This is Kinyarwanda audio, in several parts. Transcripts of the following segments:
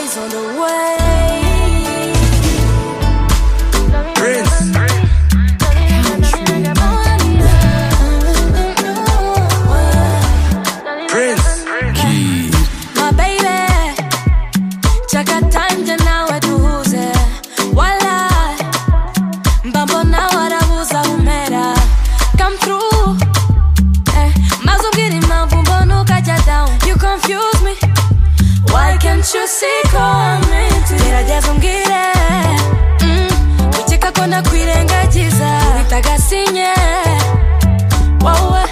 eyes on the way. Prince. Prince. My baby, chaka time jana wetuze. Wala, mbambo na warabuza umera. Come through, mazungiri mavumbo nuka down. You confuse me. Why can't you see coming to gerageza umbwire wiceka ko nakwirengagiza bitagasinye wowe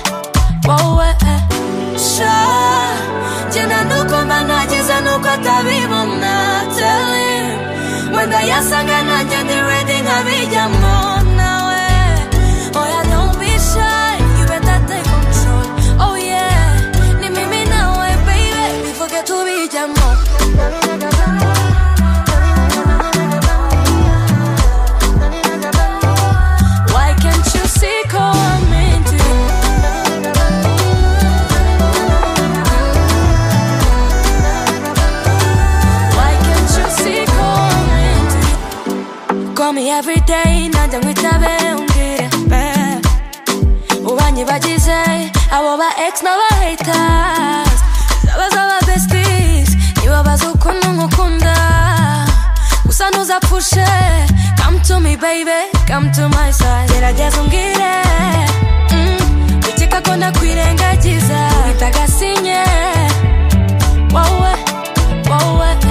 sha jena nuko managiza nuko atabibona tell him wenda yasanga nanjye ndi ready nkabijyamo nawe oya don't be shy you better take control oh yeah ni mimi nawe baby we forget to be jamo. Why can't you see coming to Why can't you see coming to Call me every day najya ngwitabe umbwire ubanyibagize abo ba ex n'aba haters zaba besties nibabaza ukuntu nkukunda gusa ntuzapfushe come to me baby come to my side gerageza umbwire wiceka ko nakwirengagiza bitagasinye wowe